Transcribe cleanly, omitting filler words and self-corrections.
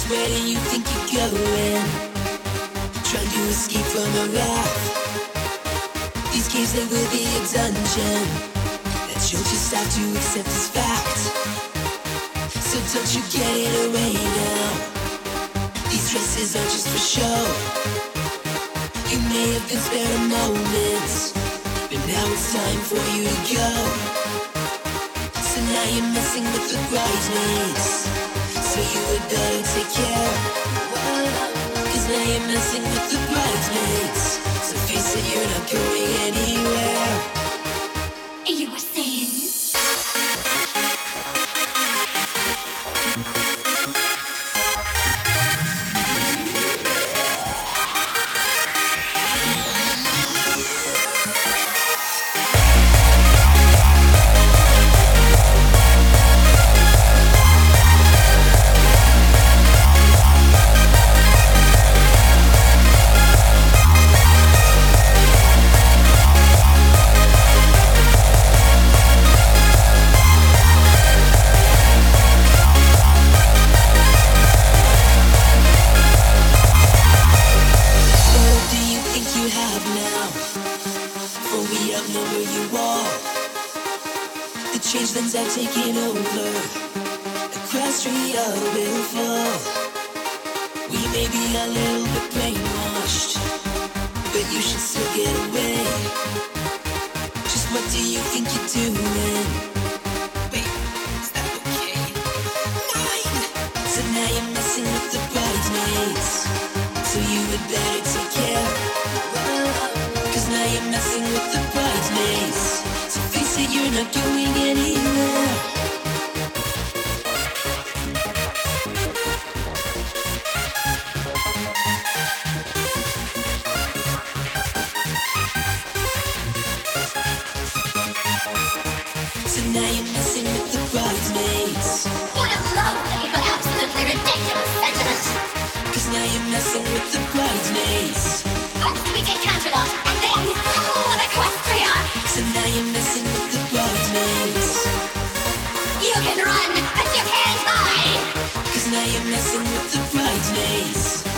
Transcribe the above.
Where do you think you're going? Trying to escape from a wrath. These caves, they will be a dungeon that you'll just have to accept as fact. So don't you get it away now. These dresses are just for show. You may have been spared a moment, but now it's time for you to go. So now you're messing with the bridesmaids, so you would better take care. Cause now you're messing with the bridesmaids, so face it, you're not going anywhere. You were saying? Changelings have taken over. The cross tree will fall. We may be a little bit brainwashed, but you should still get away. Just what do you think you're doing? Wait, is that okay? 9! So now you're messing with the bridesmaids, so you would better take care. Cause now you're messing with the bridesmaids, so face it, you're not going anywhere. So now you're messing with the bridesmaids. What a lovely but absolutely ridiculous sentiment. Cause now you're messing with the bridesmaids. First we take Canterlot, and then the Equestria. So now you're messing with the bridesmaids. You can run, but you can't hide. Cause now you're messing with the bridesmaids.